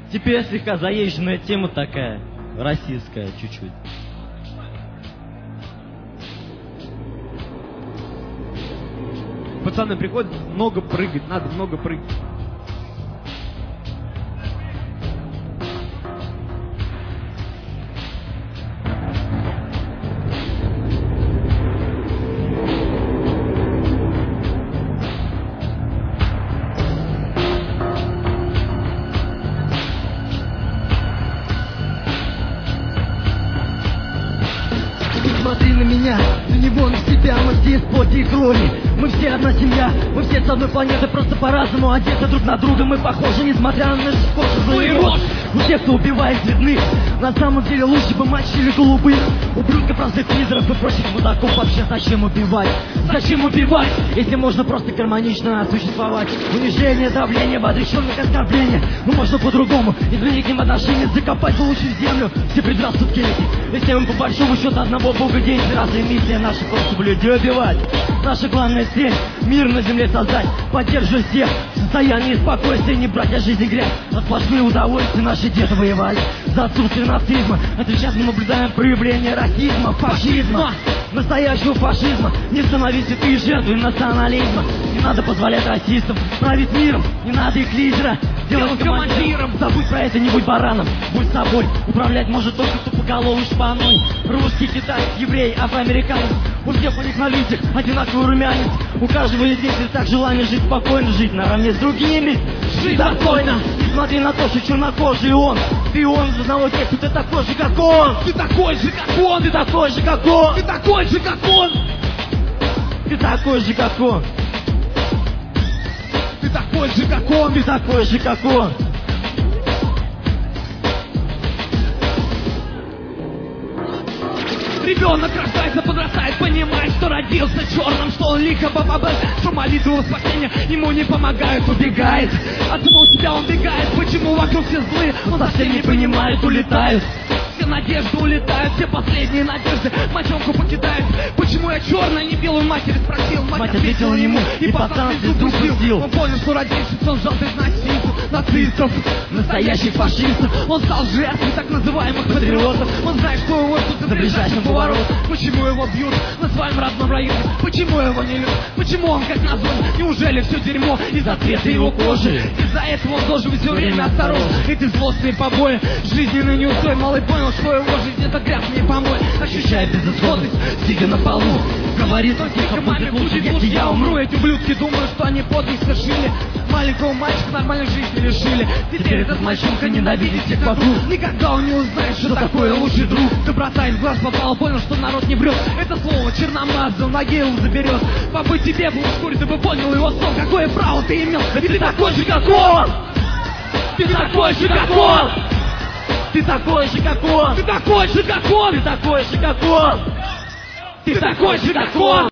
Теперь слегка заезженная тема такая, российская чуть-чуть. Пацаны приходят, много прыгать, надо много прыгать. Смотри на меня, на него, на себя, мы все из плоти и крови. Мы все одна семья, мы все с одной планеты, просто по-разному одеты друг на друга. Мы похожи, несмотря на нашу кожу и рост. У тех, кто убивает цветных, на самом деле лучше бы мочили голубых. Ублюдков, простых призраков и прочих мудаков. Вообще зачем убивать? Зачем убивать, если можно просто гармонично существовать? Унижение, давление, возвращенных оскорбления. Ну можно по-другому, изменить к ним отношения, закопать лучше в землю все предрассудки эти. Если мы по большому счету одного бога день, разве миссия наша просто людей убивать? Наша главная цель — мир на земле создать, поддерживать всех в состоянии спокойствия, не брать от жизни грязь. На сплошные удовольствия наши деды воевали за отсутствие нацизма. А сейчас мы наблюдаем проявление расизма, фашизма, настоящего фашизма. Не становитесь ты жертвой национализма. Не надо позволять расистам править миром, не надо их лидера делать командиром. Забудь про это, не будь бараном, будь собой. Управлять может только тупоголовый шпаной. Русский, китайский, еврей, афроамериканец. У всех у них на лицах одинаковый румянец. У каждого из них так желание жить спокойно, жить наравне с другими, жить достойно. Не смотри на то, что чернокожий он. Ты он из одного тех, ты такой же, как он. Ты такой же, как он. Ты такой же, как он. Ты такой же, как он. Ты такой же, как он. Ты такой же, как он. Ты такой же, как он. Ребенок рождается, подрастает, понимает, что родился черным, что он лихо бабабэ, что молитвы спасения ему не помогают, убегает. От самого себя он бегает, почему вокруг все злые, он совсем не понимает, улетают. Все надежды улетают, все последние надежды мальчонку покидают. Почему я черный, не белую матери спросил? Мать ответила ему, и пацан звезду пустил. Он понял, что родившись, он жал нацистов, настоящих фашистов. Он стал жертвой так называемых патриотов. Он знает, что его ждут за ближайшим поворотом. Почему его бьют на своем родном районе? Почему его не любят? Почему он как на зоне? Неужели все дерьмо из-за цвета его кожи? Из-за этого он должен быть все время осторожен. Эти злостные побои, жизненный неустой. Малый понял, что его жизнь это грязные помой. Ощущает безысходность, сидя на полу. Говорит он тихо, будет лучше, если я умру. Эти ублюдки думают, что они подвиг совершили. Маленького мальчика нормальной жизни лишили. Теперь этот мальчонка ненавидит всех вокруг. Никогда он не узнает, что такое лучший друг. Доброта из глаз попала, понял, что народ не врет. Это слово черномаза в могилу заберет. Побыть тебе был вскоре, ты бы понял его сон. Какое право ты имел? Да ты такой же, как он! Ты такой же, как он! Ты такой же, как он. Ты такой же, как он! Ты такой же, как он. Ты такой же, как он!